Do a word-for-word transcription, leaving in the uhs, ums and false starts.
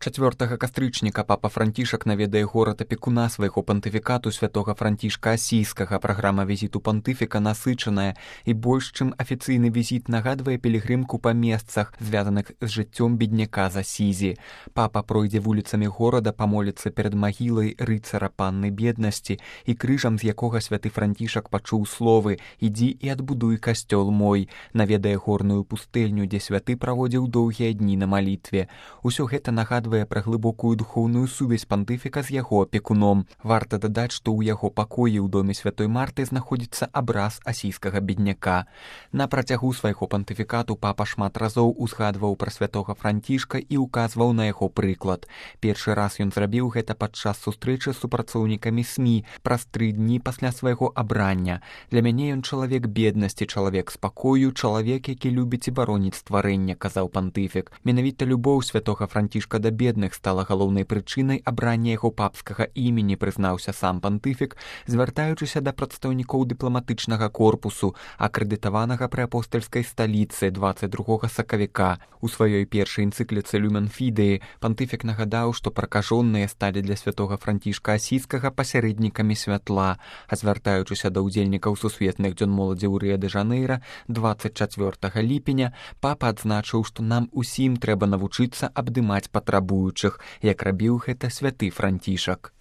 чацвёртага кастрычніка папа Францішак наведае горад апекуна свайго пантыфікату святога Францішка Асійскага. Праграма візіту пантыфіка насычаная і больш, чым афіцыйны візіт, нагадвае пілігрымку па месцах, звязаных з жыццём бедняка з Асізі. Папа пройдзе вуліцамі горада, памоліцца перад магілай рыцара панны беднасці і крыжам, з якога святы Францішак пачуў словы «Ідзі і адбудуй касцёл мой», наведае горную пустэльню, дзе святы праводзіў доўгія дні на малітве. Усё гэта нагадвае пра глыбокую духоўную сувязь пантыфіка з яго апекуном. Варта дадаць, што ў яго пакоі ў доме святой Марты знаходзіцца абраз асійскага бедняка. На працягу свайго пантыфікату папа шмат разоў узгадваў пра святога Францішка і указваў на яго прыклад. Першы раз ён зрабіў гэта падчас сустрэчы з супрацоўнікамі СМІ праз тры дні пасля свайго абрання. Для мяне ён чалавек беднасці, чалавек спакою, чалавек, які любіць і бароніць стварэнне, казаў пантыфік. Менавіта любоў святога Францішка да бедных стала галоўнай прычынай абрання яго папскага імені, прызнаўся сам пантыфік, звяртаючыся да прадстаўнікоў дыпламатычнага корпусу, акрэдытаванага пры апостальскай сталіцы дваццаць другога сакавіка. У сваёй першай энцыкліцы «Люмен Фідеі» пантыфік нагадаў, што пракажонныя сталі для святога Францішка Асійскага пасярэднікамі святла, а звяртаючыся да ўдзельнікаў сусветных дзён моладзі ў Рыа-дэ-Жанэйра дваццаць чацвёртага ліпеня, папа адзначыў, што нам усім трэба навучыцца абдымаць патрабуючых, як рабіў гэта святы Францішак.